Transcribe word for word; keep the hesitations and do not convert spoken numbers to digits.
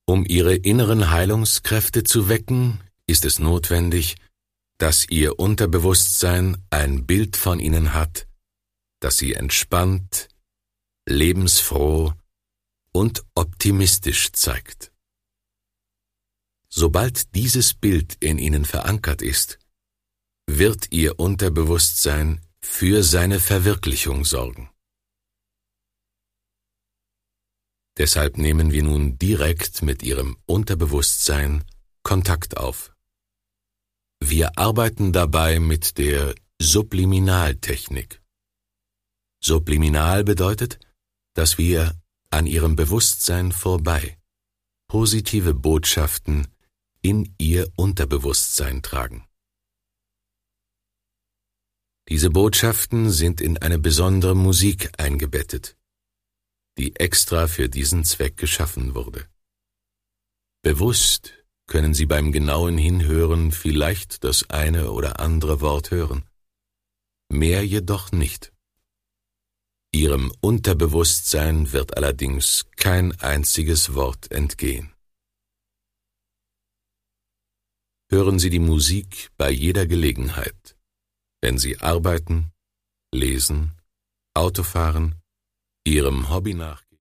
Um Ihre inneren Heilungskräfte zu wecken, ist es notwendig, dass Ihr Unterbewusstsein ein Bild von Ihnen hat, das Sie entspannt, lebensfroh und optimistisch zeigt. Sobald dieses Bild in Ihnen verankert ist, wird Ihr Unterbewusstsein für seine Verwirklichung sorgen. Deshalb nehmen wir nun direkt mit Ihrem Unterbewusstsein Kontakt auf. Wir arbeiten dabei mit der Subliminaltechnik. Subliminal bedeutet, dass wir an Ihrem Bewusstsein vorbei positive Botschaften in Ihr Unterbewusstsein tragen. Diese Botschaften sind in eine besondere Musik eingebettet, die extra für diesen Zweck geschaffen wurde. Bewusst können Sie beim genauen Hinhören vielleicht das eine oder andere Wort hören, mehr jedoch nicht. Ihrem Unterbewusstsein wird allerdings kein einziges Wort entgehen. Hören Sie die Musik bei jeder Gelegenheit, wenn Sie arbeiten, lesen, Autofahren, Ihrem Hobby nachgehen.